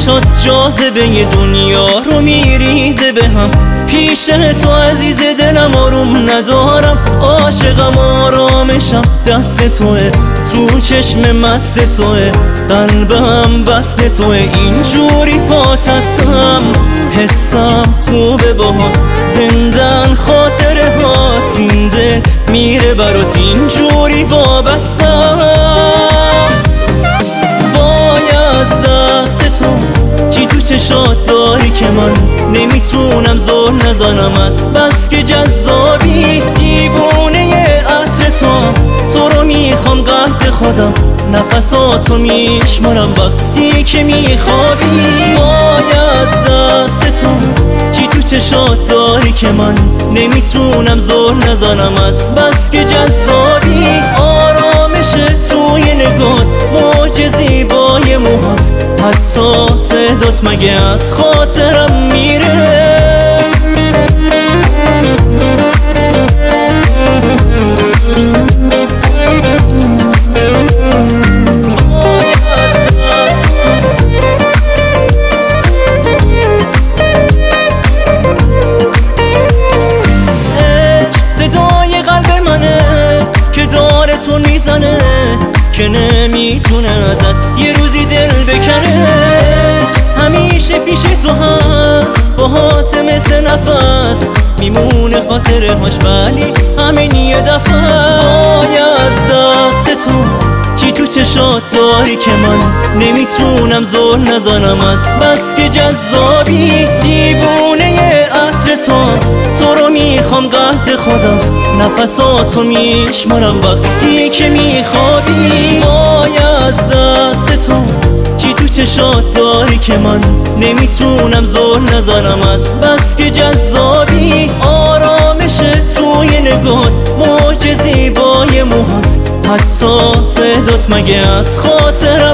چشات جاذبه دنیا رو میریزه به هم. پیش تو عزیز دلم آروم ندارم، عاشقم آرامشم دست توه، تو چشم مست توه، قلبم وصل توه. اینجوری پات هستم، حسم خوبه باهات، زندن خاطره هات، این دل میره برات اینجوری وابستم. وای از دست تو چی تو چشات داری که من نمیتونم زور نزنم، از بس که جذابی. دیوونه عطر تو رو میخوام قد خودم، نفساتو میشمارم وقتی که میخوابی. وای از دست تو چی تو چشات داری که من نمیتونم زور نزنم، از بس که جذابی. آرامش توی نگات، موج زیبای موهات، حتی صدات مگه از خاطرم میره. صدای قلب منه که داره تو میزنه، که نمیتونه ازت یه روزی دل بکنه. همیشه پیش تو هست، باهات مثل نفس میمونه خاطره هاش، ولی همین یه دفعه. وای از دست تو چی تو چشات داری که من نمیتونم زور نزنم، از بس که جذابی. دیوونه عطر تو رو میخوام قد خودم، نفساتو میشمارم وقتی که میخوابی. وای از دست تو چی تو چشات داری که من نمیتونم زور نزنم، از بس که جذابی. آرامش توی نگات، موج زیبای موهات، حتی صدات مگه از خاطرم